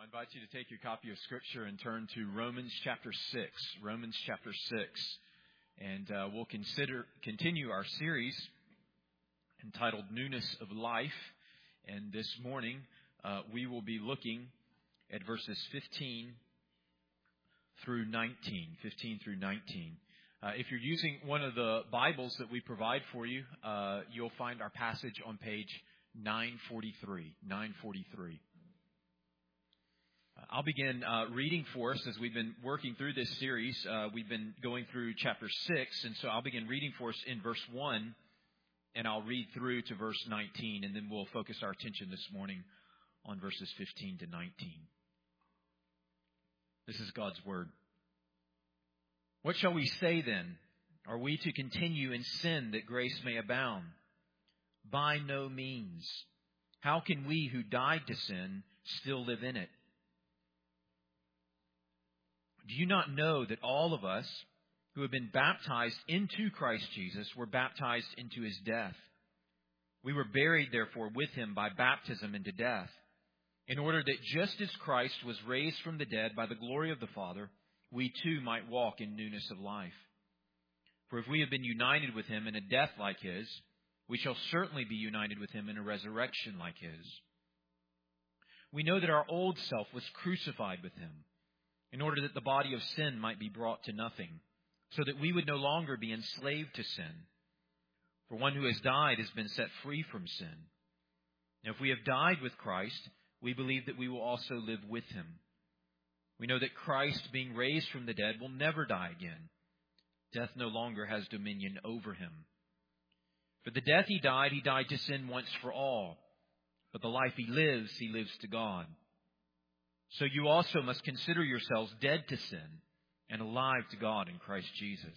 invite you to take your copy of Scripture and turn to Romans chapter 6. Romans chapter 6. And we'll continue our series entitled Newness of Life. And this morning we will be looking at verses 15 through 19. 15 through 19. If you're using one of the Bibles that we provide for you, you'll find our passage on page 943. 943. I'll begin reading for us as we've been working through this series. We've been going through chapter 6, and so I'll begin reading for us in verse 1, and I'll read through to verse 19, and then we'll focus our attention this morning on verses 15 to 19. This is God's Word. What shall we say then? Are we to continue in sin that grace may abound? By no means. How can we who died to sin still live in it? Do you not know that all of us who have been baptized into Christ Jesus were baptized into His death? We were buried, therefore, with Him by baptism into death, in order that just as Christ was raised from the dead by the glory of the Father, we too might walk in newness of life. For if we have been united with Him in a death like His, we shall certainly be united with Him in a resurrection like His. We know that our old self was crucified with Him, in order that the body of sin might be brought to nothing, so that we would no longer be enslaved to sin. For one who has died has been set free from sin. Now, if we have died with Christ, we believe that we will also live with Him. We know that Christ, being raised from the dead, will never die again. Death no longer has dominion over Him. For the death He died to sin once for all. But the life He lives to God. So you also must consider yourselves dead to sin and alive to God in Christ Jesus.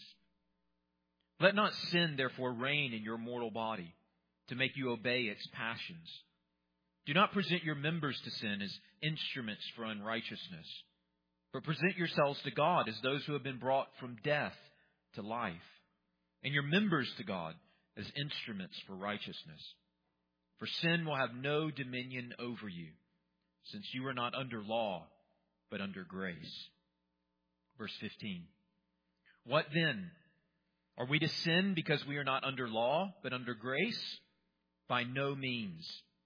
Let not sin, therefore, reign in your mortal body to make you obey its passions. Do not present your members to sin as instruments for unrighteousness, but present yourselves to God as those who have been brought from death to life, and your members to God as instruments for righteousness. For sin will have no dominion over you, since you are not under law, but under grace. Verse 15. What then? Are we to sin because we are not under law, but under grace? By no means.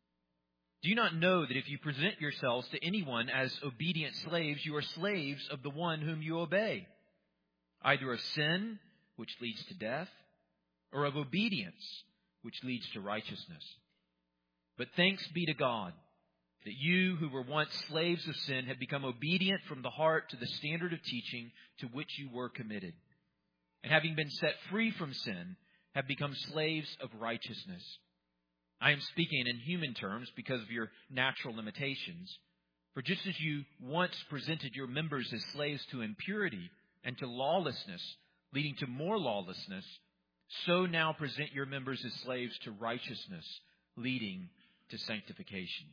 Do you not know that if you present yourselves to anyone as obedient slaves, you are slaves of the one whom you obey, either of sin, which leads to death, or of obedience, which leads to righteousness? But thanks be to God, that you who were once slaves of sin have become obedient from the heart to the standard of teaching to which you were committed. And having been set free from sin, have become slaves of righteousness. I am speaking in human terms because of your natural limitations. For just as you once presented your members as slaves to impurity and to lawlessness, leading to more lawlessness, so now present your members as slaves to righteousness, leading to sanctification.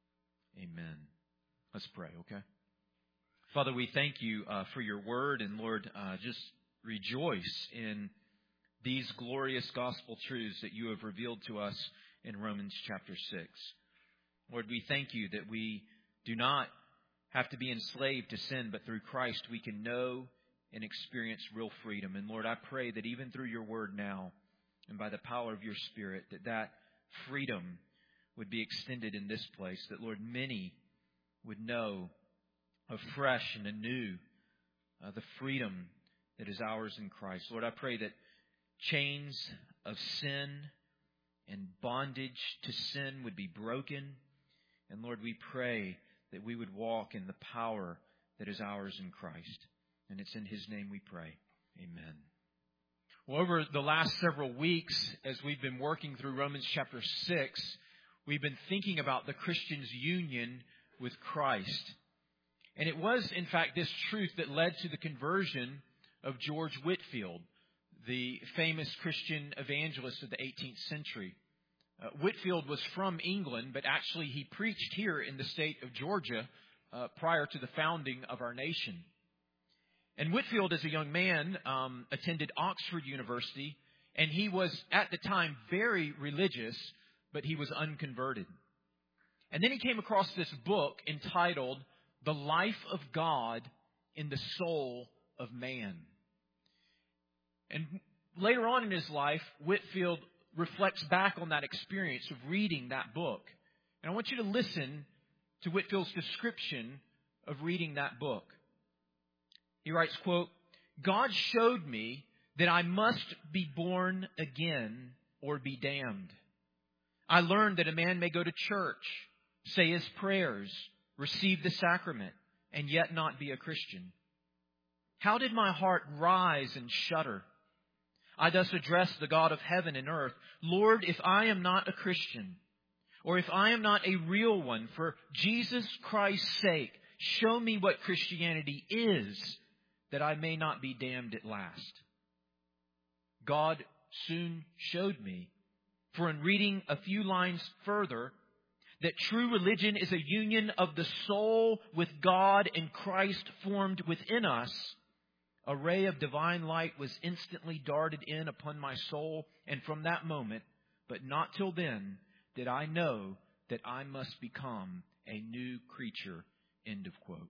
Amen. Let's pray, okay? Father, we thank you for your word, and Lord, just rejoice in these glorious gospel truths that you have revealed to us in Romans chapter 6. Lord, we thank you that we do not have to be enslaved to sin, but through Christ we can know and experience real freedom. And Lord, I pray that even through your word now, and by the power of your Spirit, that freedom would be extended in this place, that, Lord, many would know afresh and anew the freedom that is ours in Christ. Lord, I pray that chains of sin and bondage to sin would be broken. And Lord, we pray that we would walk in the power that is ours in Christ. And it's in His name we pray. Amen. Well, over the last several weeks, as we've been working through Romans chapter 6, we've been thinking about the Christian's union with Christ. And it was, in fact, this truth that led to the conversion of George Whitefield, the famous Christian evangelist of the 18th century. Whitefield was from England, but actually he preached here in the state of Georgia prior to the founding of our nation. And Whitefield, as a young man, attended Oxford University, and he was, at the time, very religious, but he was unconverted. And then he came across this book entitled the life of God in the soul of man. And later on in his life, Whitefield reflects back on that experience of reading that book. And I want you to listen to Whitefield's description of reading that book. He writes, quote, "God showed me that I must be born again or be damned. I learned that a man may go to church, say his prayers, receive the sacrament, and yet not be a Christian. How did my heart rise and shudder? I thus addressed the God of heaven and earth, Lord, if I am not a Christian, or if I am not a real one, for Jesus Christ's sake, show me what Christianity is, that I may not be damned at last. God soon showed me, for in reading a few lines further, that true religion is a union of the soul with God and Christ formed within us, a ray of divine light was instantly darted in upon my soul, and from that moment, but not till then, did I know that I must become a new creature." End of quote.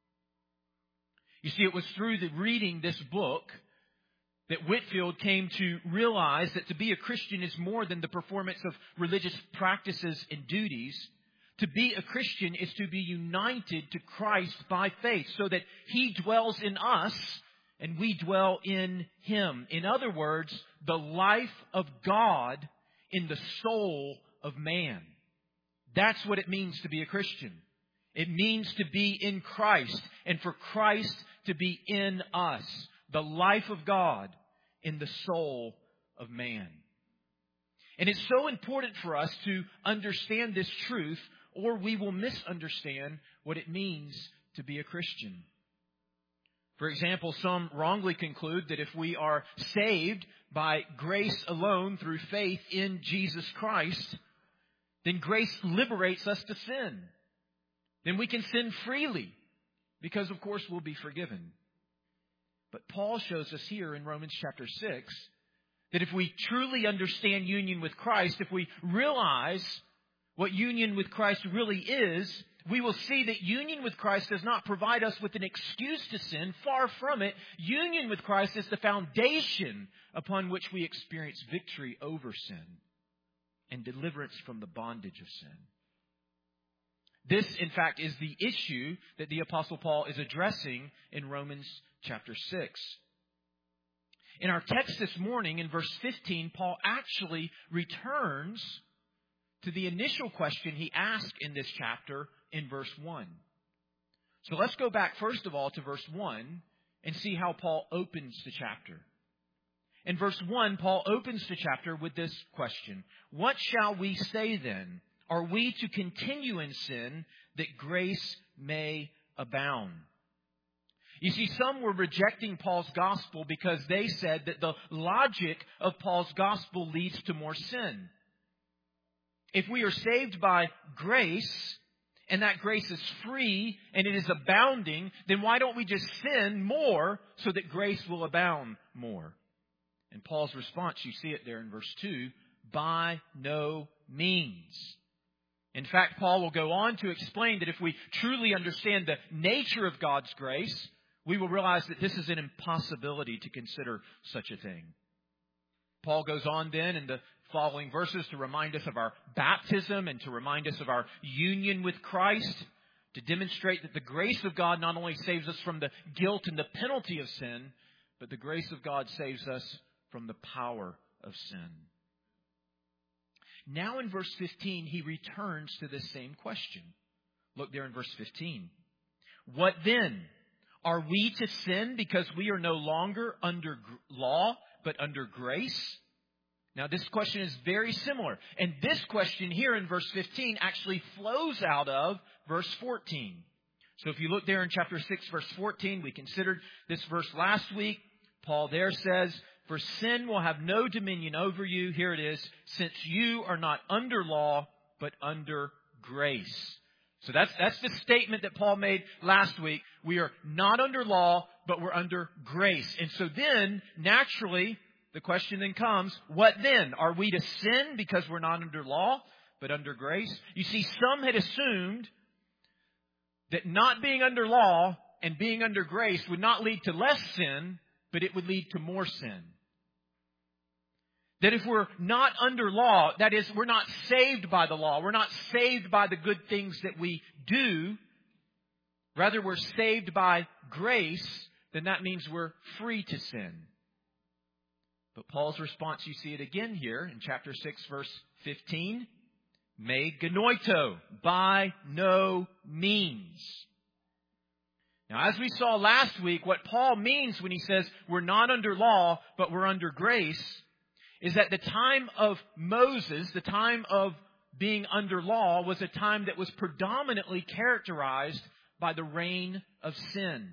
You see, it was through the reading this book that Whitefield came to realize that to be a Christian is more than the performance of religious practices and duties. To be a Christian is to be united to Christ by faith, so that He dwells in us and we dwell in Him. In other words, the life of God in the soul of man. That's what it means to be a Christian. It means to be in Christ and for Christ to be in us. The life of God in the soul of man. And it's so important for us to understand this truth, or we will misunderstand what it means to be a Christian. For example, some wrongly conclude that if we are saved by grace alone through faith in Jesus Christ, then grace liberates us to sin. Then we can sin freely because, of course, we'll be forgiven. But Paul shows us here in Romans chapter 6 that if we truly understand union with Christ, if we realize what union with Christ really is, we will see that union with Christ does not provide us with an excuse to sin. Far from it. Union with Christ is the foundation upon which we experience victory over sin and deliverance from the bondage of sin. This, in fact, is the issue that the Apostle Paul is addressing in Romans chapter 6. In our text this morning, in verse 15, Paul actually returns to the initial question he asked in this chapter in verse 1. So let's go back first of all to verse 1 and see how Paul opens the chapter. In verse 1, Paul opens the chapter with this question: "What shall we say then? Are we to continue in sin that grace may abound?" You see, some were rejecting Paul's gospel because they said that the logic of Paul's gospel leads to more sin. If we are saved by grace, and that grace is free and it is abounding, then why don't we just sin more so that grace will abound more? And Paul's response, you see it there in verse 2, by no means. In fact, Paul will go on to explain that if we truly understand the nature of God's grace, we will realize that this is an impossibility to consider such a thing. Paul goes on then in the following verses to remind us of our baptism and to remind us of our union with Christ, to demonstrate that the grace of God not only saves us from the guilt and the penalty of sin, but the grace of God saves us from the power of sin. Now in verse 15, he returns to this same question. Look there in verse 15. "What then? Are we to sin because we are no longer under law, but under grace?" Now this question is very similar. And this question here in verse 15 actually flows out of verse 14. So if you look there in chapter 6, verse 14, we considered this verse last week. Paul there says, "For sin will have no dominion over you," here it is, "since you are not under law, but under grace." So that's the statement that Paul made last week. We are not under law, but we're under grace. And so then, naturally, the question then comes, what then? Are we to sin because we're not under law, but under grace? You see, some had assumed that not being under law and being under grace would not lead to less sin, but it would lead to more sin. That if we're not under law, that is, we're not saved by the law, we're not saved by the good things that we do, rather we're saved by grace, then that means we're free to sin. But Paul's response, you see it again here in chapter 6, verse 15. Me genoito, by no means. Now, as we saw last week, what Paul means when he says we're not under law, but we're under grace, is that the time of Moses, the time of being under law, was a time that was predominantly characterized by the reign of sin.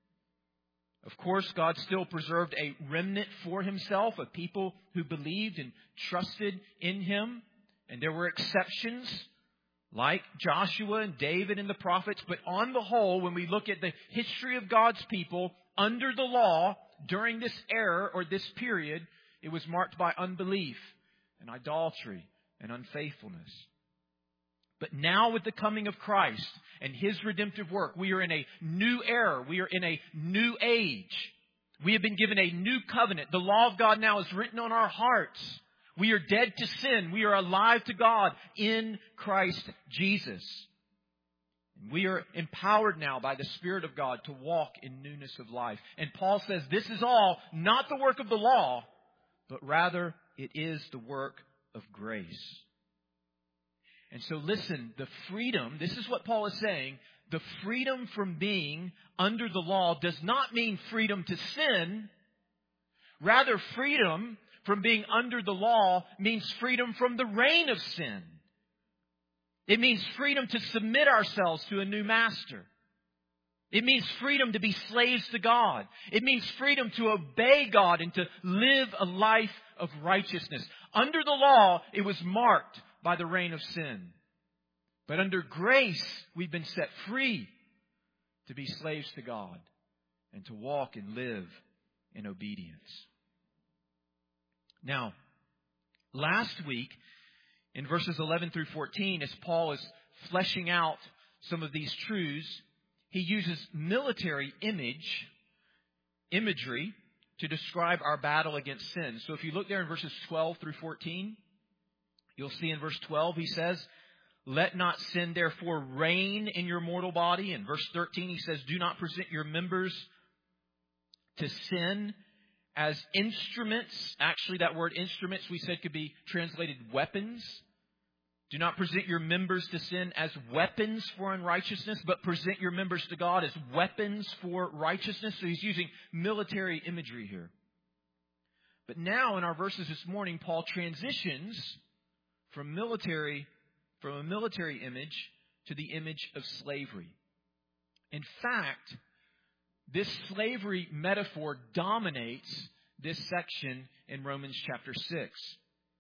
Of course, God still preserved a remnant for Himself, a people who believed and trusted in Him. And there were exceptions, like Joshua and David and the prophets. But on the whole, when we look at the history of God's people under the law during this era or this period, it was marked by unbelief and idolatry and unfaithfulness. But now with the coming of Christ and His redemptive work, we are in a new era. We are in a new age. We have been given a new covenant. The law of God now is written on our hearts. We are dead to sin. We are alive to God in Christ Jesus. We are empowered now by the Spirit of God to walk in newness of life. And Paul says this is all not the work of the law, but rather it is the work of grace. And so listen, the freedom, this is what Paul is saying, the freedom from being under the law does not mean freedom to sin. Rather, freedom from being under the law means freedom from the reign of sin. It means freedom to submit ourselves to a new master. It means freedom to be slaves to God. It means freedom to obey God and to live a life of righteousness. Under the law, it was marked by the reign of sin. But under grace, we've been set free to be slaves to God and to walk and live in obedience. Now, last week, in verses 11 through 14, as Paul is fleshing out some of these truths, he uses military imagery to describe our battle against sin. So if you look there in verses 12 through 14, you'll see in verse 12 he says, "Let not sin therefore reign in your mortal body." In verse 13 he says, "Do not present your members to sin as instruments." Actually, that word instruments we said could be translated weapons. "Do not present your members to sin as weapons for unrighteousness, but present your members to God as weapons for righteousness." So he's using military imagery here. But now in our verses this morning, Paul transitions from a military image to the image of slavery. In fact, this slavery metaphor dominates this section in Romans chapter 6.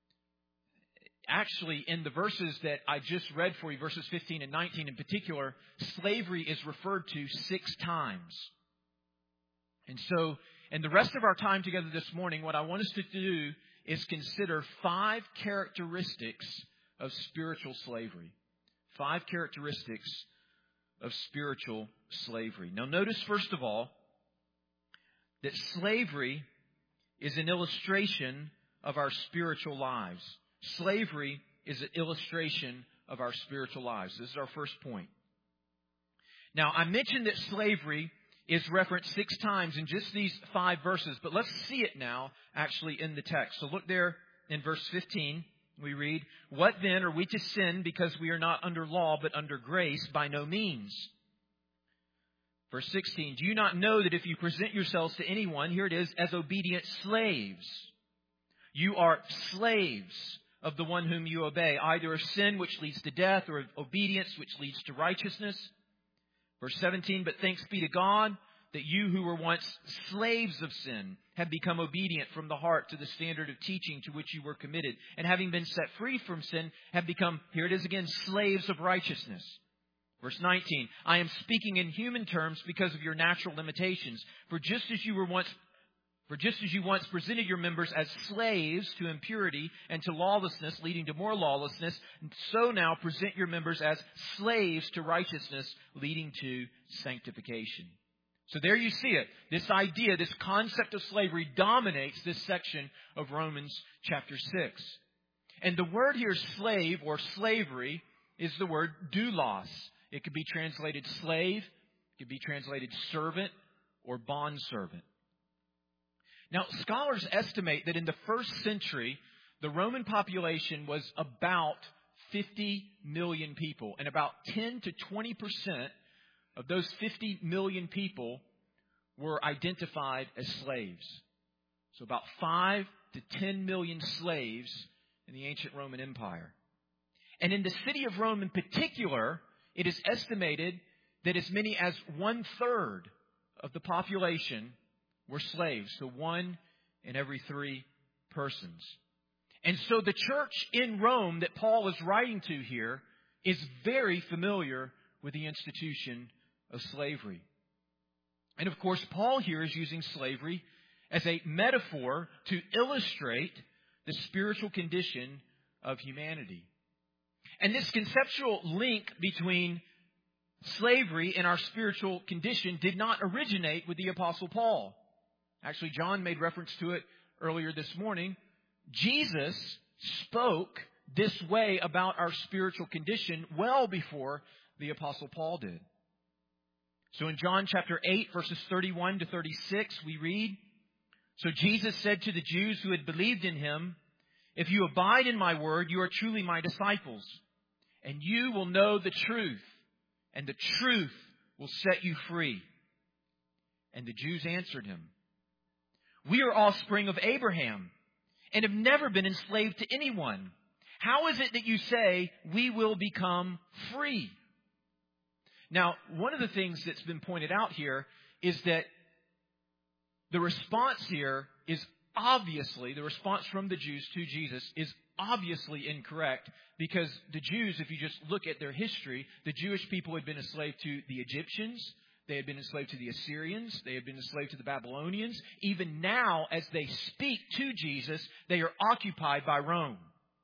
Actually, in the verses that I just read for you, verses 15 and 19 in particular, slavery is referred to 6 times. And so, in the rest of our time together this morning, what I want us to do is consider 5 characteristics of spiritual slavery. 5 characteristics of spiritual slavery. Now notice first of all that slavery is an illustration of our spiritual lives. Slavery is an illustration of our spiritual lives. This is our first point. Now I mentioned that slavery is referenced 6 times in just these 5 verses, but let's see it now actually in the text. So look there in verse 15. We read, "What then, are we to sin because we are not under law but under grace? By no means." Verse 16, "Do you not know that if you present yourselves to anyone," here it is, "as obedient slaves, you are slaves of the one whom you obey, either of sin which leads to death or of obedience which leads to righteousness." Verse 17, "But thanks be to God that you who were once slaves of sin have become obedient from the heart to the standard of teaching to which you were committed. And having been set free from sin, have become," here it is again, "slaves of righteousness." Verse 19, "I am speaking in human terms because of your natural limitations. For just as you were once For just as you once presented your members as slaves to impurity and to lawlessness, leading to more lawlessness, so now present your members as slaves to righteousness, leading to sanctification. So there you see it. This idea, this concept of slavery dominates this section of Romans chapter 6. And the word here, slave or slavery, is the word doulos. It could be translated slave, it could be translated servant or bondservant. Now, scholars estimate that in the first century, the Roman population was about 50 million people. And about 10 to 20% of those 50 million people were identified as slaves. So about 5 to 10 million slaves in the ancient Roman Empire. And in the city of Rome in particular, it is estimated that as many as 1/3 of the population were slaves. So 1 in every 3 persons. And so the church in Rome that Paul is writing to here is very familiar with the institution of slavery. And of course, Paul here is using slavery as a metaphor to illustrate the spiritual condition of humanity. And this conceptual link between slavery and our spiritual condition did not originate with the Apostle Paul. Actually, John made reference to it earlier this morning. Jesus spoke this way about our spiritual condition well before the Apostle Paul did. So in John chapter 8, verses 31 to 36, we read, "So Jesus said to the Jews who had believed in him, 'If you abide in my word, you are truly my disciples, and you will know the truth, and the truth will set you free.' And the Jews answered him, 'We are offspring of Abraham and have never been enslaved to anyone. How is it that you say we will become free?' Now, one of the things that's been pointed out here is that the response here is obviously, the response from the Jews to Jesus is obviously incorrect, because the Jews, if you just look at their history, the Jewish people had been enslaved to the Egyptians. They had been enslaved to the Assyrians. They had been enslaved to the Babylonians. Even now, as they speak to Jesus, they are occupied by Rome.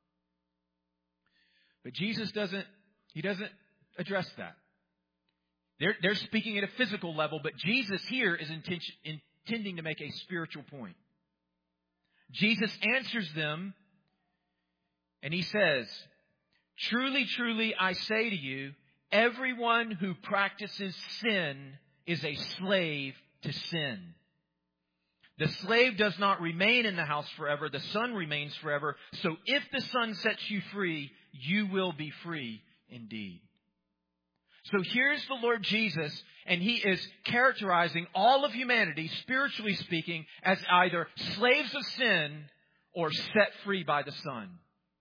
But Jesus doesn't address that. They're speaking at a physical level, but Jesus here is intending to make a spiritual point. Jesus answers them, and he says, "Truly, truly, I say to you, everyone who practices sin is a slave to sin. The slave does not remain in the house forever. The Son remains forever. So if the Son sets you free, you will be free indeed." So here's the Lord Jesus, and he is characterizing all of humanity, spiritually speaking, as either slaves of sin or set free by the Son.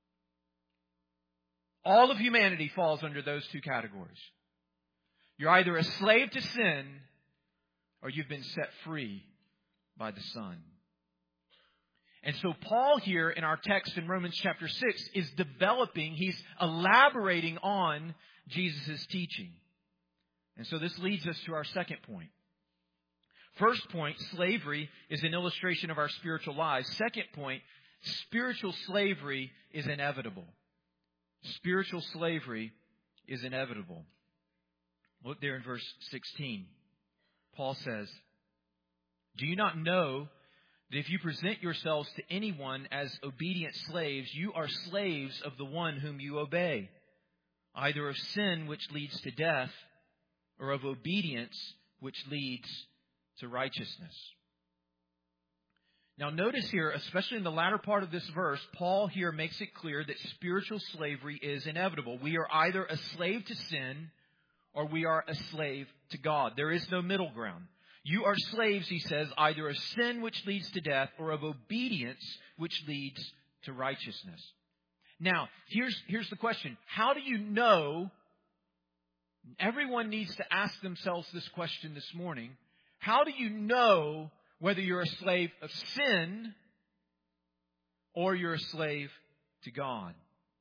All of humanity falls under those two categories. You're either a slave to sin or you've been set free by the Son. And so Paul here in our text in Romans chapter 6 is he's elaborating on Jesus' teaching. And so this leads us to our second point. First point, slavery is an illustration of our spiritual lives. Second point, spiritual slavery is inevitable. Spiritual slavery is inevitable. Look there in verse 16. Paul says, "Do you not know that if you present yourselves to anyone as obedient slaves, you are slaves of the one whom you obey, either of sin which leads to death, or of obedience which leads to righteousness?" Now notice here, especially in the latter part of this verse, Paul here makes it clear that spiritual slavery is inevitable. We are either a slave to sin or we are a slave to God. There is no middle ground. You are slaves, he says, either of sin which leads to death or of obedience which leads to righteousness. Now, here's the question. How do you know? Everyone needs to ask themselves this question this morning. How do you know whether you're a slave of sin or you're a slave to God?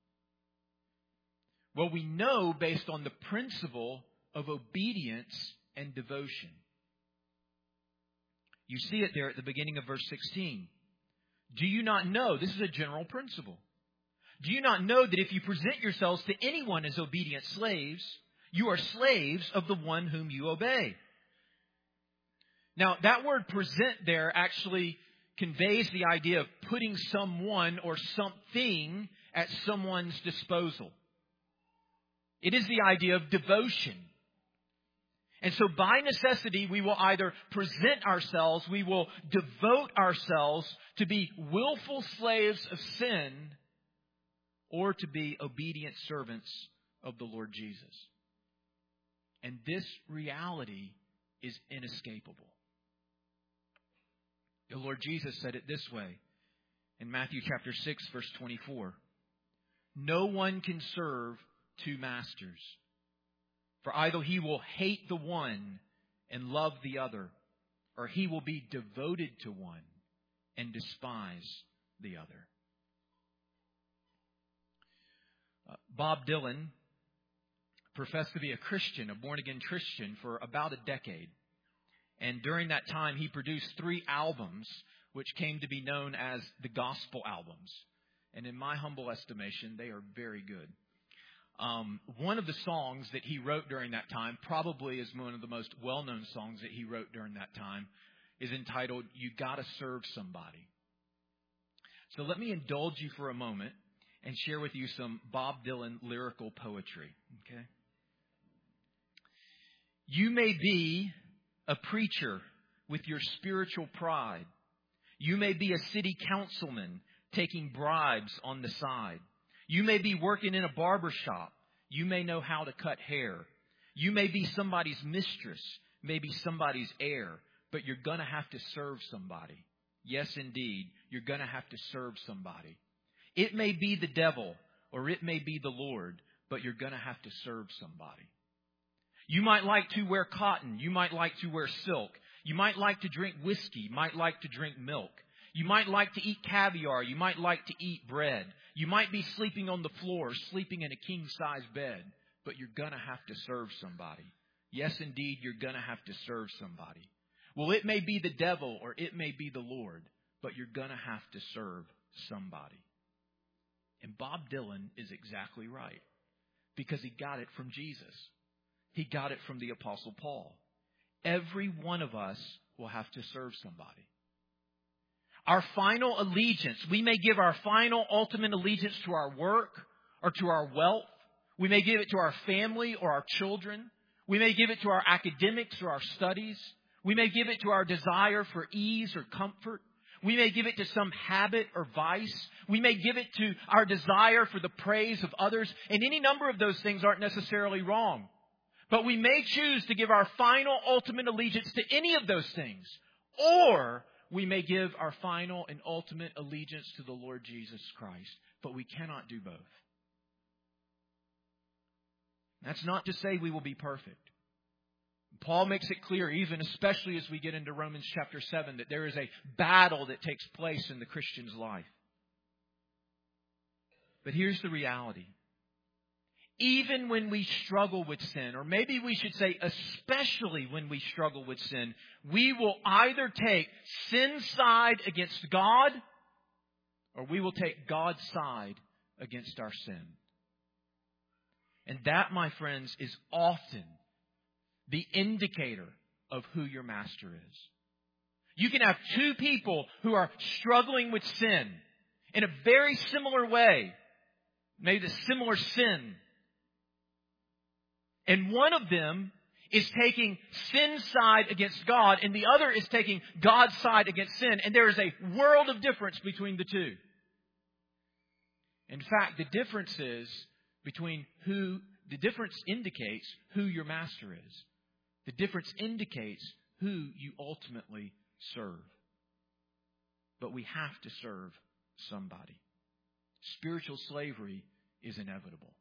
Well, we know based on the principle of obedience and devotion. You see it there at the beginning of verse 16. Do you not know? This is a general principle. Do you not know that if you present yourselves to anyone as obedient slaves, you are slaves of the one whom you obey? Now, that word present there actually conveys the idea of putting someone or something at someone's disposal. It is the idea of devotion. And so by necessity, we will either present ourselves, we will devote ourselves to be willful slaves of sin, or to be obedient servants of the Lord Jesus. And this reality is inescapable. The Lord Jesus said it this way in Matthew chapter 6, verse 24. No one can serve two masters. For either he will hate the one and love the other, or he will be devoted to one and despise the other. Bob Dylan professed to be a Christian, a born-again Christian, for about a decade. And during that time, he produced 3 albums, which came to be known as the gospel albums. And in my humble estimation, they are very good. One of the songs that he wrote during that time, probably is one of the most well-known songs that he wrote during that time, is entitled, You Gotta Serve Somebody. So let me indulge you for a moment and share with you some Bob Dylan lyrical poetry. Okay? You may be a preacher with your spiritual pride. You may be a city councilman taking bribes on the side. You may be working in a barber shop. You may know how to cut hair. You may be somebody's mistress, maybe somebody's heir, but you're going to have to serve somebody. Yes, indeed, you're going to have to serve somebody. It may be the devil or it may be the Lord, but you're going to have to serve somebody. You might like to wear cotton. You might like to wear silk. You might like to drink whiskey. You might like to drink milk. You might like to eat caviar. You might like to eat bread. You might be sleeping on the floor, sleeping in a king-size bed, but you're going to have to serve somebody. Yes, indeed, you're going to have to serve somebody. Well, it may be the devil or it may be the Lord, but you're going to have to serve somebody. And Bob Dylan is exactly right, because he got it from Jesus. He got it from the Apostle Paul. Every one of us will have to serve somebody. Our final allegiance, we may give our final ultimate allegiance to our work or to our wealth. We may give it to our family or our children. We may give it to our academics or our studies. We may give it to our desire for ease or comfort. We may give it to some habit or vice. We may give it to our desire for the praise of others. And any number of those things aren't necessarily wrong. But we may choose to give our final ultimate allegiance to any of those things. Or we may give our final and ultimate allegiance to the Lord Jesus Christ. But we cannot do both. That's not to say we will be perfect. Paul makes it clear, even especially as we get into Romans chapter 7, that there is a battle that takes place in the Christian's life. But here's the reality. Even when we struggle with sin, or maybe we should say especially when we struggle with sin, we will either take sin's side against God, or we will take God's side against our sin. And that, my friends, is often the indicator of who your master is. You can have two people who are struggling with sin in a very similar way, maybe the similar sin. And one of them is taking sin's side against God, and the other is taking God's side against sin. And there is a world of difference between the two. In fact, the difference indicates who your master is. The difference indicates who you ultimately serve. But we have to serve somebody. Spiritual slavery is inevitable.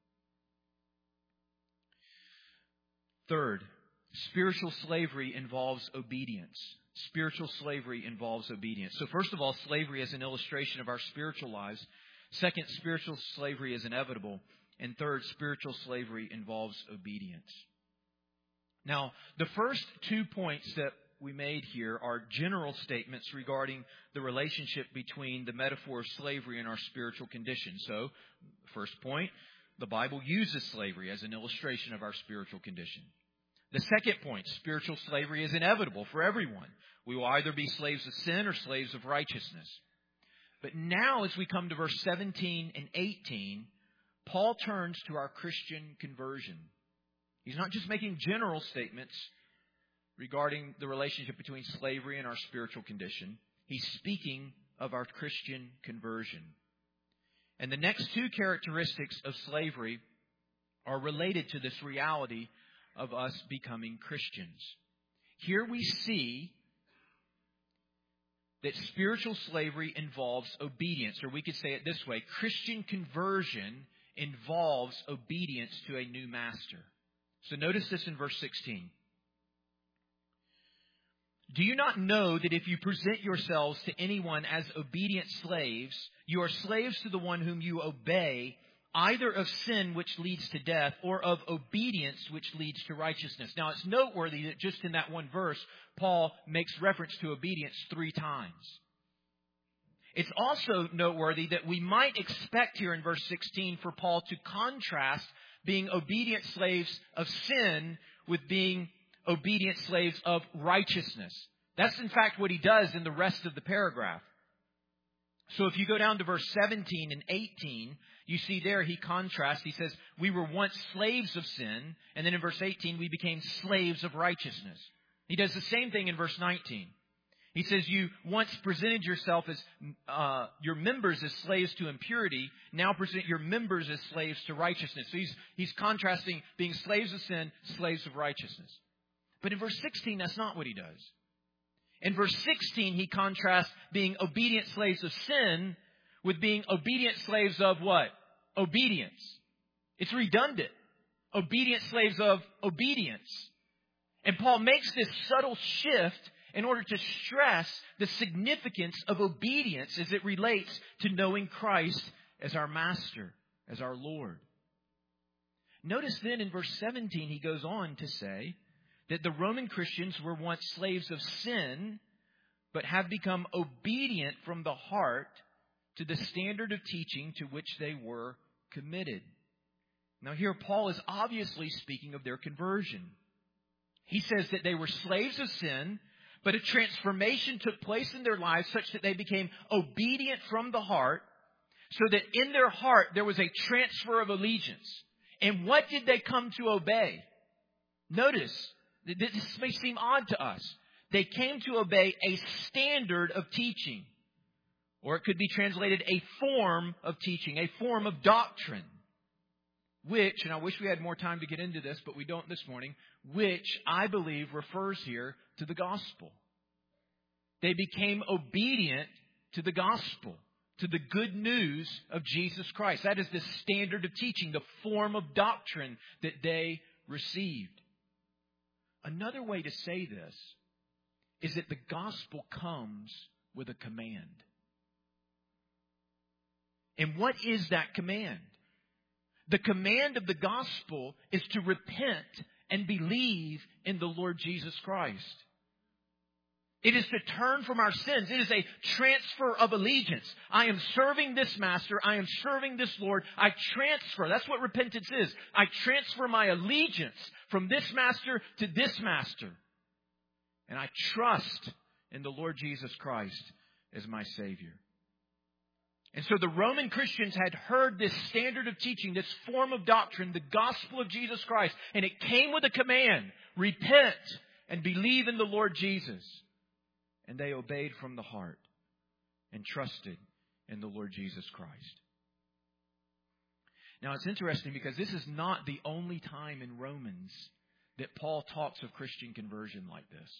Third, spiritual slavery involves obedience. Spiritual slavery involves obedience. So first of all, slavery is an illustration of our spiritual lives. Second, spiritual slavery is inevitable. And third, spiritual slavery involves obedience. Now, the first 2 points that we made here are general statements regarding the relationship between the metaphor of slavery and our spiritual condition. So, first point, the Bible uses slavery as an illustration of our spiritual condition. The second point, spiritual slavery is inevitable for everyone. We will either be slaves of sin or slaves of righteousness. But now, as we come to verse 17 and 18, Paul turns to our Christian conversion. He's not just making general statements regarding the relationship between slavery and our spiritual condition. He's speaking of our Christian conversion. And the next two characteristics of slavery are related to this reality of us becoming Christians. Here we see that spiritual slavery involves obedience, or we could say it this way: Christian conversion involves obedience to a new master. So notice this in verse 16. Do you not know that if you present yourselves to anyone as obedient slaves, you are slaves to the one whom you obey, either of sin which leads to death or of obedience which leads to righteousness? Now it's noteworthy that just in that one verse, Paul makes reference to obedience 3 times. It's also noteworthy that we might expect here in verse 16 for Paul to contrast being obedient slaves of sin with being obedient slaves of righteousness. That's in fact what he does in the rest of the paragraph. So if you go down to verse 17 and 18, you see there he contrasts. He says, we were once slaves of sin. And then in verse 18, we became slaves of righteousness. He does the same thing in verse 19. He says, you once presented yourself as your members as slaves to impurity. Now present your members as slaves to righteousness. So he's contrasting being slaves of sin, slaves of righteousness. But in verse 16, that's not what he does. In verse 16, he contrasts being obedient slaves of sin with being obedient slaves of what? Obedience. It's redundant. Obedient slaves of obedience. And Paul makes this subtle shift in order to stress the significance of obedience as it relates to knowing Christ as our Master, as our Lord. Notice then in verse 17, he goes on to say that the Roman Christians were once slaves of sin, but have become obedient from the heart to the standard of teaching to which they were committed. Now here Paul is obviously speaking of their conversion. He says that they were slaves of sin, but a transformation took place in their lives such that they became obedient from the heart, so that in their heart there was a transfer of allegiance. And what did they come to obey? Notice, this may seem odd to us. They came to obey a standard of teaching. Or it could be translated a form of teaching, a form of doctrine. Which, and I wish we had more time to get into this, but we don't this morning, which I believe refers here to the gospel. They became obedient to the gospel, to the good news of Jesus Christ. That is the standard of teaching, the form of doctrine that they received. Another way to say this is that the gospel comes with a command. And what is that command? The command of the gospel is to repent and believe in the Lord Jesus Christ. It is to turn from our sins. It is a transfer of allegiance. I am serving this master. I am serving this Lord. I transfer. That's what repentance is. I transfer my allegiance from this master to this master. And I trust in the Lord Jesus Christ as my Savior. And so the Roman Christians had heard this standard of teaching, this form of doctrine, the gospel of Jesus Christ. And it came with a command: repent and believe in the Lord Jesus. And they obeyed from the heart and trusted in the Lord Jesus Christ. Now it's interesting because this is not the only time in Romans that Paul talks of Christian conversion like this.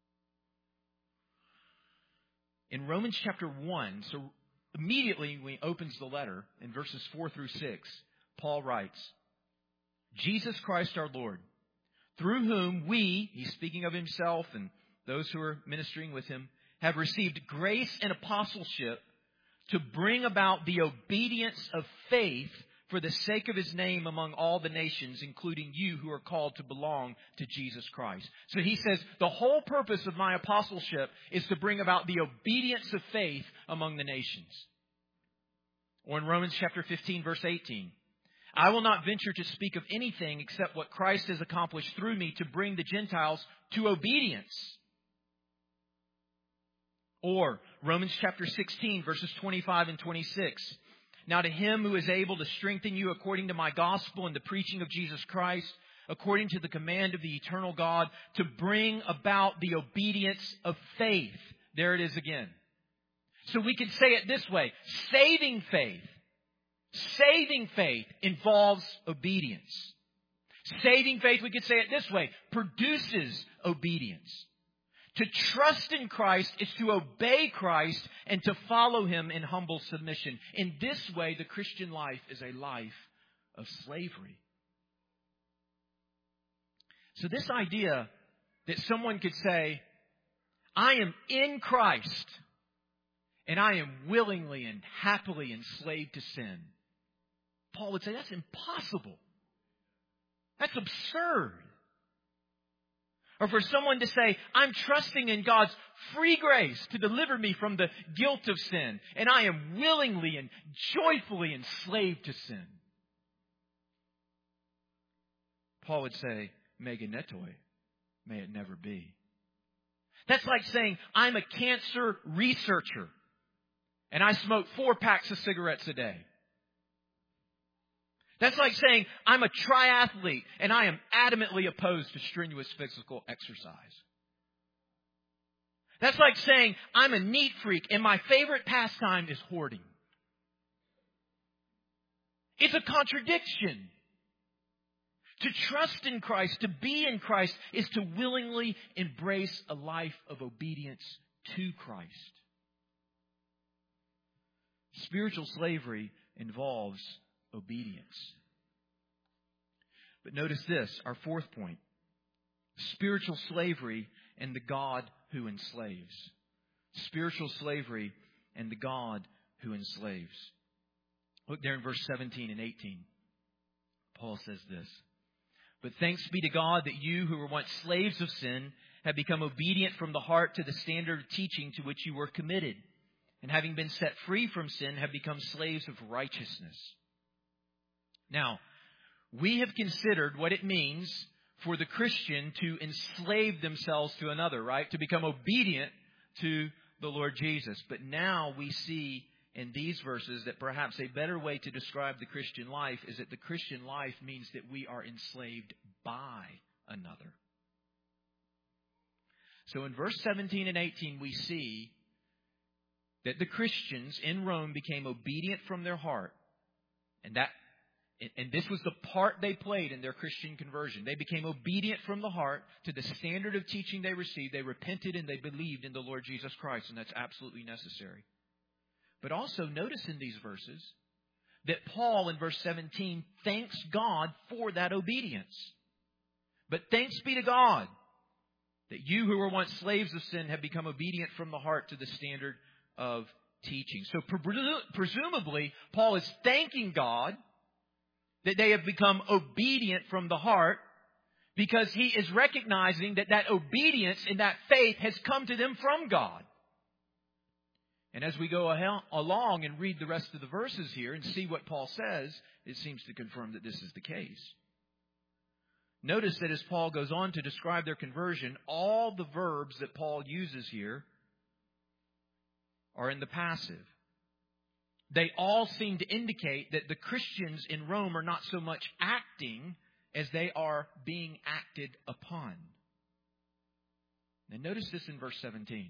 In Romans chapter 1, so immediately when he opens the letter, in verses 4 through 6, Paul writes, Jesus Christ our Lord, through whom we, he's speaking of himself and those who are ministering with him, have received grace and apostleship to bring about the obedience of faith for the sake of His name among all the nations, including you who are called to belong to Jesus Christ. So he says, the whole purpose of my apostleship is to bring about the obedience of faith among the nations. Or in Romans chapter 15, verse 18, I will not venture to speak of anything except what Christ has accomplished through me to bring the Gentiles to obedience. Or Romans chapter 16, verses 25 and 26. Now to Him who is able to strengthen you according to my gospel and the preaching of Jesus Christ, according to the command of the eternal God, to bring about the obedience of faith. There it is again. So we can say it this way. Saving faith involves obedience. Saving faith, we could say it this way, produces obedience. To trust in Christ is to obey Christ and to follow Him in humble submission. In this way, the Christian life is a life of slavery. So this idea that someone could say, I am in Christ and I am willingly and happily enslaved to sin. Paul would say that's impossible. That's absurd. Or for someone to say, I'm trusting in God's free grace to deliver me from the guilt of sin, and I am willingly and joyfully enslaved to sin. Paul would say, meganetoi, may it never be. That's like saying, I'm a cancer researcher, and I smoke 4 packs of cigarettes a day. That's like saying, I'm a triathlete and I am adamantly opposed to strenuous physical exercise. That's like saying, I'm a neat freak and my favorite pastime is hoarding. It's a contradiction. To trust in Christ, to be in Christ, is to willingly embrace a life of obedience to Christ. Spiritual slavery involves obedience. But notice this, our fourth point. Spiritual slavery and the God who enslaves. Spiritual slavery and the God who enslaves. Look there in verse 17 and 18. Paul says this. But thanks be to God that you who were once slaves of sin have become obedient from the heart to the standard of teaching to which you were committed. And having been set free from sin, have become slaves of righteousness. Now, we have considered what it means for the Christian to enslave themselves to another, right? To become obedient to the Lord Jesus. But now we see in these verses that perhaps a better way to describe the Christian life is that the Christian life means that we are enslaved by another. So in verse 17 and 18, we see that the Christians in Rome became obedient from their heart. And this was the part they played in their Christian conversion. They became obedient from the heart to the standard of teaching they received. They repented and they believed in the Lord Jesus Christ. And that's absolutely necessary. But also notice in these verses that Paul in verse 17 thanks God for that obedience. But thanks be to God that you who were once slaves of sin have become obedient from the heart to the standard of teaching. So presumably, Paul is thanking God that they have become obedient from the heart because he is recognizing that that obedience and that faith has come to them from God. And as we go along and read the rest of the verses here and see what Paul says, it seems to confirm that this is the case. Notice that as Paul goes on to describe their conversion, all the verbs that Paul uses here are in the passive. They all seem to indicate that the Christians in Rome are not so much acting as they are being acted upon. Now notice this in verse 17.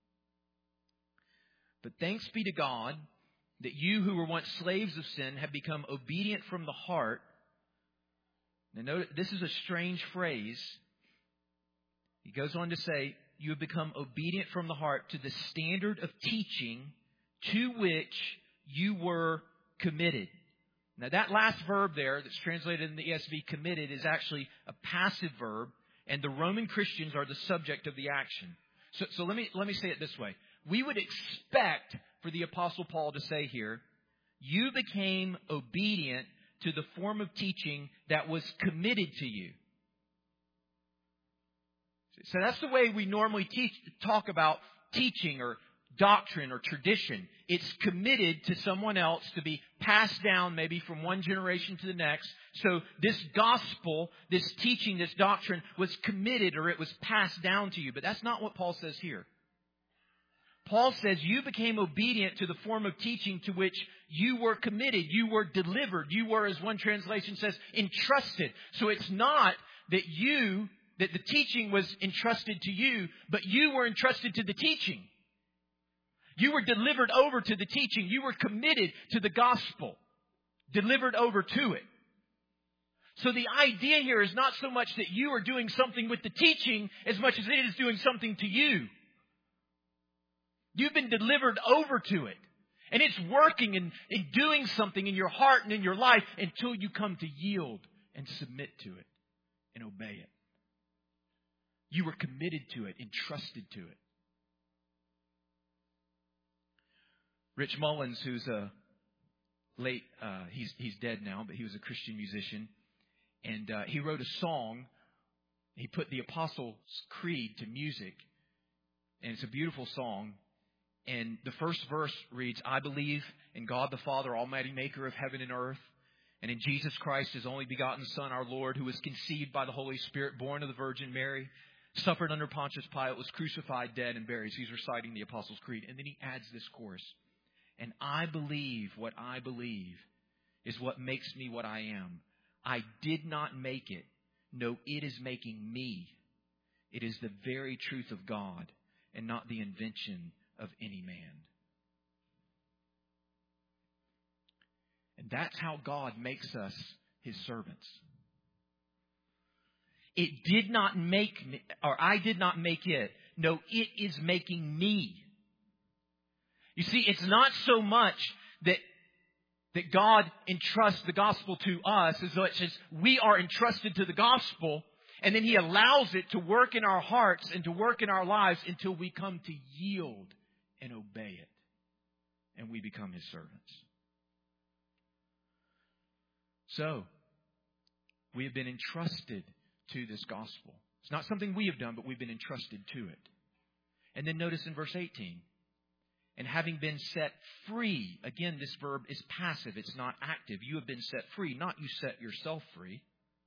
But thanks be to God that you who were once slaves of sin have become obedient from the heart. Now notice, this is a strange phrase. He goes on to say, you have become obedient from the heart to the standard of teaching to which you were committed. Now that last verb there that's translated in the ESV, committed, is actually a passive verb, and the Roman Christians are the subject of the action. So let me say it this way. We would expect for the Apostle Paul to say here, you became obedient to the form of teaching that was committed to you. So that's the way we normally talk about teaching or doctrine or tradition. It's committed to someone else to be passed down maybe from one generation to the next. So this gospel, this teaching, this doctrine was committed or it was passed down to you. But that's not what Paul says here. Paul says you became obedient to the form of teaching to which you were committed. You were delivered. You were, as one translation says, entrusted. So it's not that the teaching was entrusted to you, but you were entrusted to the teaching. You were delivered over to the teaching. You were committed to the gospel, delivered over to it. So the idea here is not so much that you are doing something with the teaching as much as it is doing something to you. You've been delivered over to it. And it's working and doing something in your heart and in your life until you come to yield and submit to it and obey it. You were committed to it, entrusted to it. Rich Mullins, who's he's dead now, but he was a Christian musician. And he wrote a song. He put the Apostles' Creed to music. And it's a beautiful song. And the first verse reads, I believe in God the Father, almighty maker of heaven and earth, and in Jesus Christ, his only begotten Son, our Lord, who was conceived by the Holy Spirit, born of the Virgin Mary, suffered under Pontius Pilate, was crucified, dead, and buried. So he's reciting the Apostles' Creed. And then he adds this chorus. And I believe what I believe is what makes me what I am. I did not make it. No, it is making me. It is the very truth of God and not the invention of any man. And that's how God makes us His servants. It did not make me, or I did not make it. No, it is making me. You see, it's not so much that God entrusts the gospel to us as much as we are entrusted to the gospel, and then He allows it to work in our hearts and to work in our lives until we come to yield and obey it, and we become His servants. So, we have been entrusted to this gospel. It's not something we have done, but we've been entrusted to it. And then notice in verse 18, and having been set free, again, this verb is passive, it's not active. You have been set free, not you set yourself free.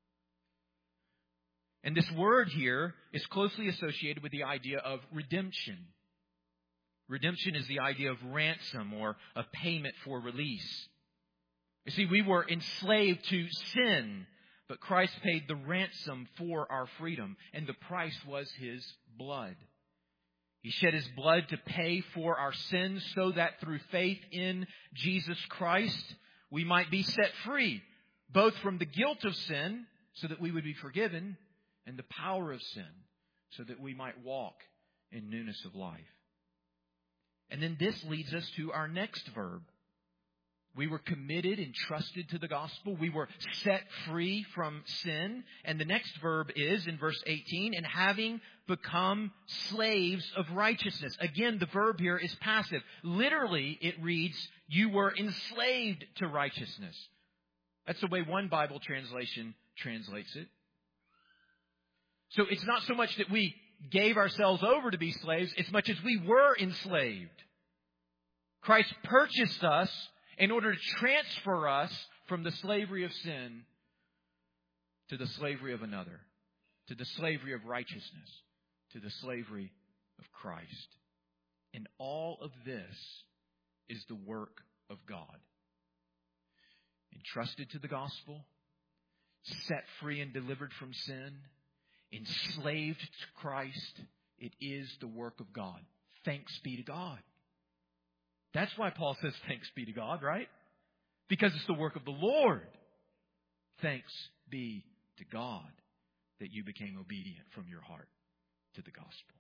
And this word here is closely associated with the idea of redemption. Redemption is the idea of ransom or a payment for release. You see, we were enslaved to sin, but Christ paid the ransom for our freedom, and the price was His blood. He shed His blood to pay for our sins so that through faith in Jesus Christ, we might be set free, both from the guilt of sin, so that we would be forgiven, and the power of sin, so that we might walk in newness of life. And then this leads us to our next verb. We were committed, entrusted to the gospel. We were set free from sin. And the next verb is, in verse 18, and having become slaves of righteousness. Again, the verb here is passive. Literally, it reads, you were enslaved to righteousness. That's the way one Bible translation translates it. So it's not so much that we gave ourselves over to be slaves, as much as we were enslaved. Christ purchased us in order to transfer us from the slavery of sin to the slavery of another, to the slavery of righteousness, to the slavery of Christ. And all of this is the work of God. Entrusted to the gospel, set free and delivered from sin, enslaved to Christ, it is the work of God. Thanks be to God. That's why Paul says thanks be to God, right? Because it's the work of the Lord. Thanks be to God that you became obedient from your heart to the gospel.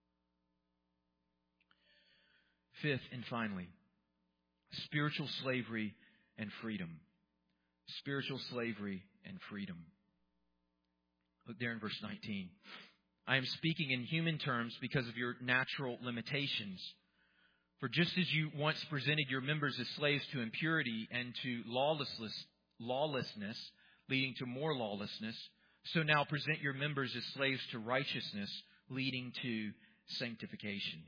Fifth and finally, spiritual slavery and freedom. Spiritual slavery and freedom. Look there in verse 19. I am speaking in human terms because of your natural limitations. For just as you once presented your members as slaves to impurity and to lawlessness, leading to more lawlessness. So now present your members as slaves to righteousness, leading to sanctification.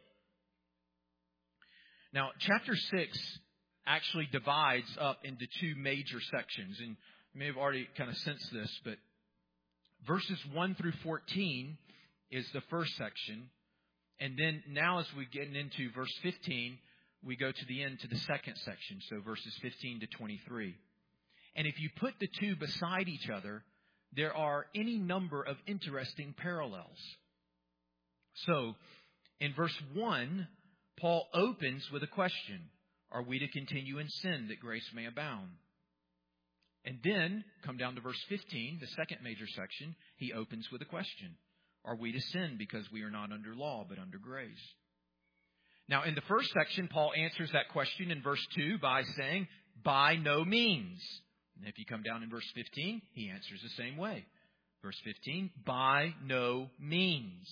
Now, chapter 6 actually divides up into two major sections. And you may have already kind of sensed this, but verses 1 through 14 is the first section. And then now as we get into verse 15, we go to the end to the second section. So verses 15 to 23. And if you put the two beside each other, there are any number of interesting parallels. So in verse 1, Paul opens with a question. Are we to continue in sin that grace may abound? And then, come down to verse 15, the second major section, he opens with a question. Are we to sin because we are not under law but under grace? Now, in the first section, Paul answers that question in verse 2 by saying, by no means. And if you come down in verse 15, he answers the same way. Verse 15, by no means.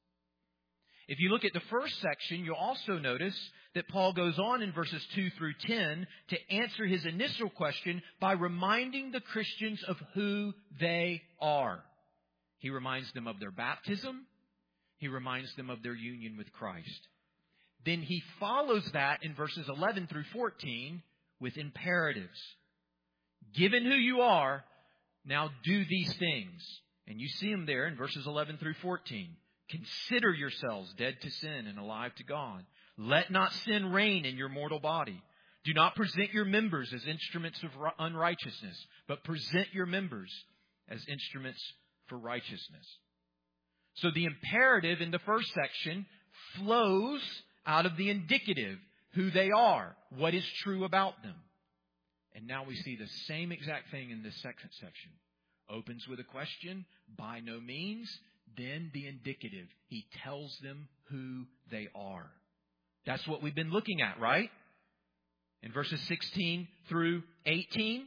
If you look at the first section, you'll also notice that Paul goes on in verses 2 through 10 to answer his initial question by reminding the Christians of who they are. He reminds them of their baptism. He reminds them of their union with Christ. Then he follows that in verses 11 through 14 with imperatives. Given who you are, now do these things. And you see them there in verses 11 through 14. Consider yourselves dead to sin and alive to God. Let not sin reign in your mortal body. Do not present your members as instruments of unrighteousness, but present your members as instruments for righteousness. So the imperative in the first section flows out of the indicative, who they are, what is true about them. And now we see the same exact thing in this second section. Opens with a question, by no means. Then the indicative. He tells them who they are. That's what we've been looking at, right? In verses 16 through 18,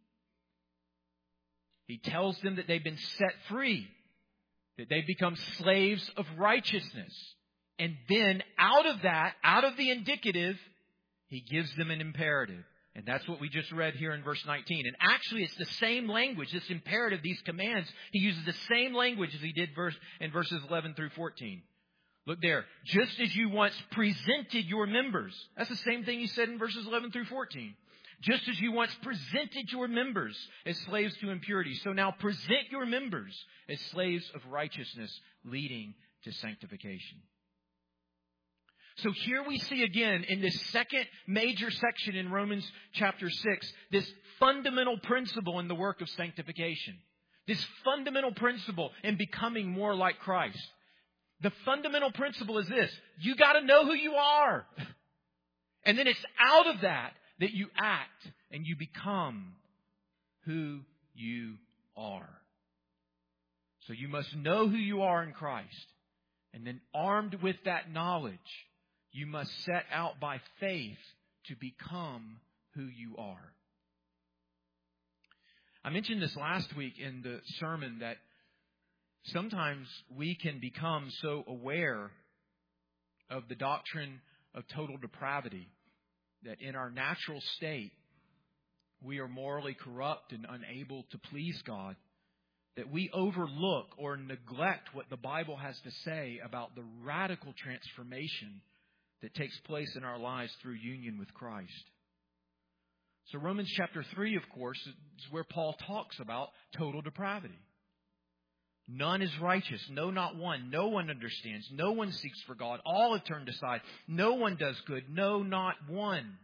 he tells them that they've been set free, that they've become slaves of righteousness. And then out of that, out of the indicative, he gives them an imperative. And that's what we just read here in verse 19. And actually, it's the same language, this imperative, these commands. He uses the same language as he did in verses 11 through 14. Look there. Just as you once presented your members. That's the same thing he said in verses 11 through 14. Just as you once presented your members as slaves to impurity. So now present your members as slaves of righteousness, leading to sanctification. So here we see again in this second major section in Romans chapter 6, this fundamental principle in the work of sanctification. This fundamental principle in becoming more like Christ. The fundamental principle is this. You got to know who you are. And then it's out of that you act and you become who you are. So you must know who you are in Christ. And then armed with that knowledge, you must set out by faith to become who you are. I mentioned this last week in the sermon that sometimes we can become so aware of the doctrine of total depravity that in our natural state we are morally corrupt and unable to please God, that we overlook or neglect what the Bible has to say about the radical transformation that takes place in our lives through union with Christ. So Romans chapter 3, of course, is where Paul talks about total depravity. None is righteous, no, not one. No one understands. No one seeks for God. All have turned aside. No one does good. No, not one.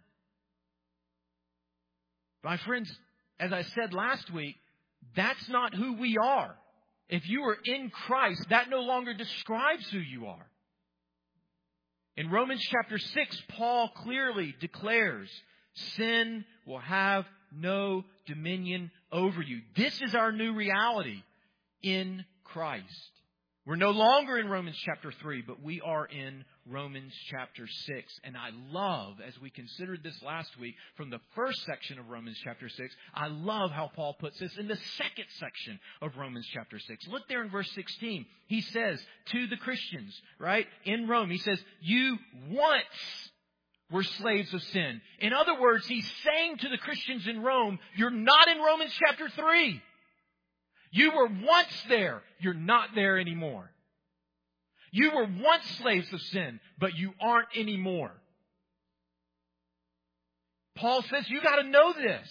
My friends, as I said last week, that's not who we are. If you are in Christ, that no longer describes who you are. In Romans chapter 6, Paul clearly declares, sin will have no dominion over you. This is our new reality in Christ. We're no longer in Romans chapter 3, but we are in Romans chapter 6. And I love, as we considered this last week, from the first section of Romans chapter 6, I love how Paul puts this in the second section of Romans chapter 6. Look there in verse 16. He says to the Christians, right, in Rome, he says, you once were slaves of sin. In other words, he's saying to the Christians in Rome, you're not in Romans chapter 3. You were once there. You're not there anymore. You were once slaves of sin, but you aren't anymore. Paul says you got to know this.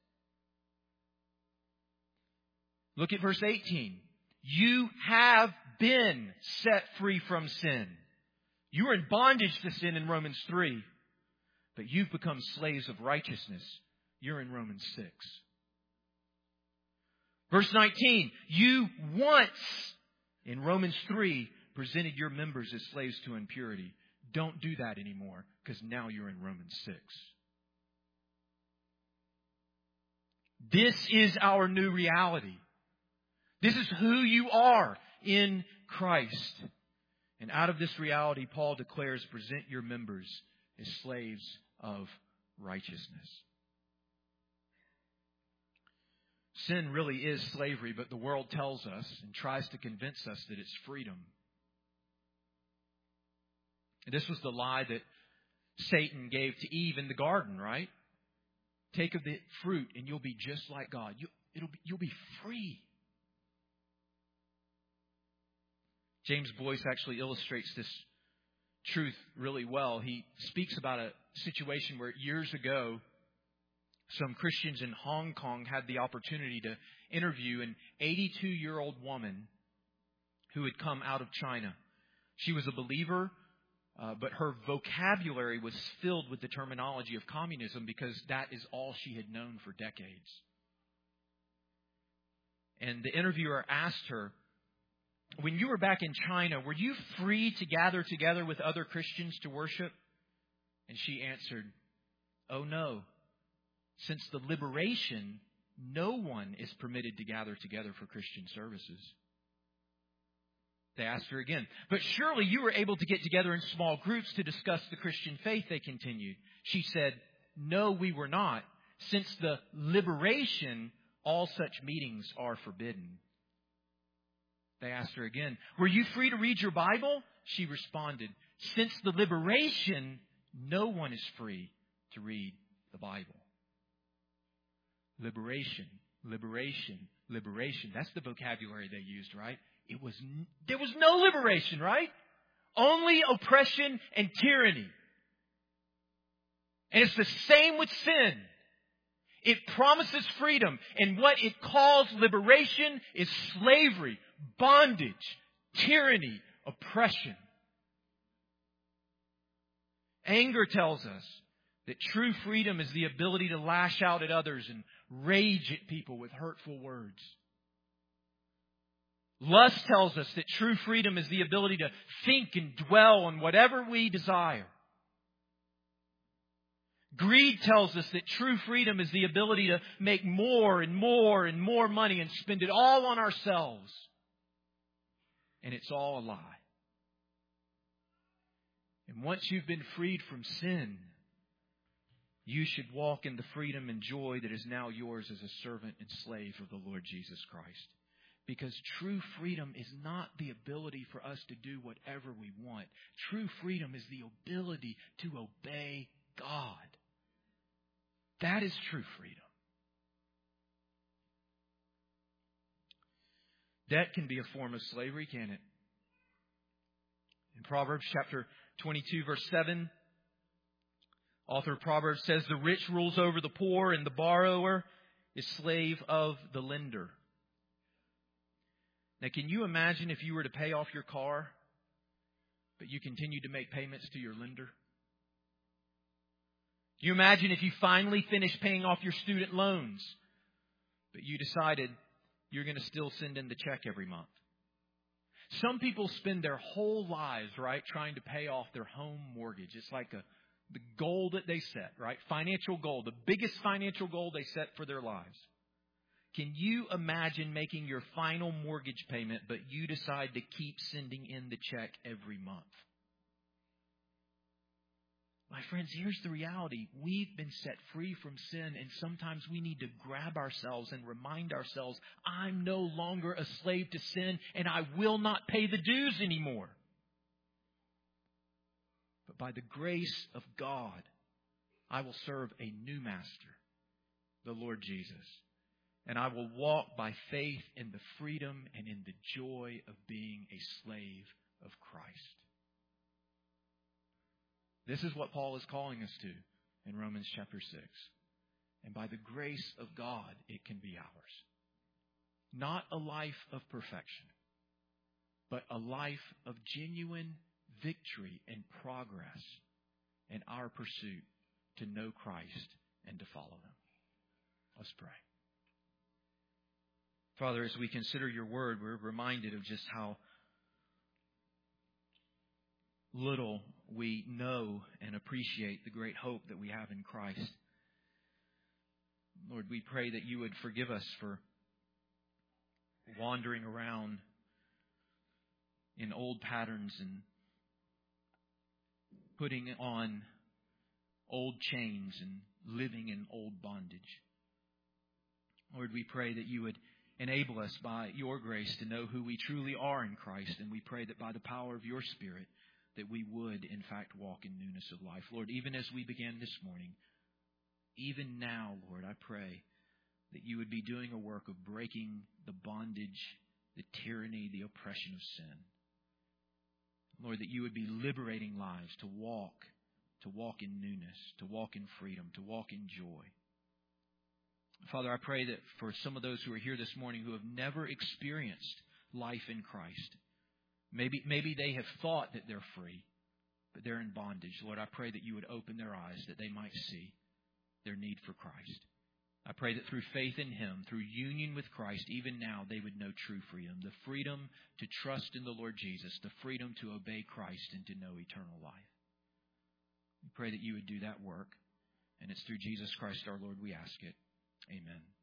Look at verse 18. You have been set free from sin. You were in bondage to sin in Romans 3, but you've become slaves of righteousness. You're in Romans 6. Verse 19. You once, in Romans 3, presented your members as slaves to impurity. Don't do that anymore, because now you're in Romans 6. This is our new reality. This is who you are in Christ. And out of this reality, Paul declares, present your members as slaves of righteousness. Sin really is slavery, but the world tells us and tries to convince us that it's freedom. And this was the lie that Satan gave to Eve in the garden, right? Take of the fruit and you'll be just like God. You'll be free. James Boyce actually illustrates this truth really well. He speaks about a situation where years ago, some Christians in Hong Kong had the opportunity to interview an 82-year-old woman who had come out of China. She was a believer, but her vocabulary was filled with the terminology of communism because that is all she had known for decades. And the interviewer asked her, when you were back in China, were you free to gather together with other Christians to worship? And she answered, oh no. Since the liberation, no one is permitted to gather together for Christian services. They asked her again, but surely you were able to get together in small groups to discuss the Christian faith, they continued. She said, no, we were not. Since the liberation, all such meetings are forbidden. They asked her again, were you free to read your Bible? She responded, since the liberation, no one is free to read the Bible. Liberation, liberation, liberation. That's the vocabulary they used, right? There was no liberation, right? Only oppression and tyranny. And it's the same with sin. It promises freedom, and what it calls liberation is slavery, bondage, tyranny, oppression. Anger tells us that true freedom is the ability to lash out at others and rage at people with hurtful words. Lust tells us that true freedom is the ability to think and dwell on whatever we desire. Greed tells us that true freedom is the ability to make more and more and more money and spend it all on ourselves. And it's all a lie. And once you've been freed from sin, you should walk in the freedom and joy that is now yours as a servant and slave of the Lord Jesus Christ. Because true freedom is not the ability for us to do whatever we want. True freedom is the ability to obey God. That is true freedom. Debt can be a form of slavery, can it? In Proverbs chapter 22, verse 7, author of Proverbs says, the rich rules over the poor, and the borrower is slave of the lender. Now, can you imagine if you were to pay off your car, but you continued to make payments to your lender? Can you imagine if you finally finished paying off your student loans, but you decided you're going to still send in the check every month? Some people spend their whole lives, right, trying to pay off their home mortgage. It's like the goal that they set, right? Financial goal, the biggest financial goal they set for their lives. Can you imagine making your final mortgage payment, but you decide to keep sending in the check every month? My friends, here's the reality. We've been set free from sin, and sometimes we need to grab ourselves and remind ourselves, I'm no longer a slave to sin, and I will not pay the dues anymore. But But by the grace of God, I will serve a new master, the Lord Jesus. And I will walk by faith in the freedom and in the joy of being a slave of Christ. This is what Paul is calling us to in Romans chapter 6. And by the grace of God, it can be ours. Not a life of perfection, but a life of genuine victory and progress in our pursuit to know Christ and to follow Him. Let's pray. Father, as we consider your word, we're reminded of just how little we know and appreciate the great hope that we have in Christ. Lord, we pray that you would forgive us for wandering around in old patterns and putting on old chains and living in old bondage. Lord, we pray that you would enable us by your grace to know who we truly are in Christ. And we pray that by the power of your Spirit that we would, in fact, walk in newness of life. Lord, even as we began this morning, even now, Lord, I pray that you would be doing a work of breaking the bondage, the tyranny, the oppression of sin. Lord, that you would be liberating lives to walk in newness, to walk in freedom, to walk in joy. Father, I pray that for some of those who are here this morning who have never experienced life in Christ, maybe they have thought that they're free, but they're in bondage. Lord, I pray that you would open their eyes that they might see their need for Christ. I pray that through faith in Him, through union with Christ, even now they would know true freedom. The freedom to trust in the Lord Jesus, the freedom to obey Christ and to know eternal life. We pray that you would do that work. And it's through Jesus Christ our Lord we ask it. Amen.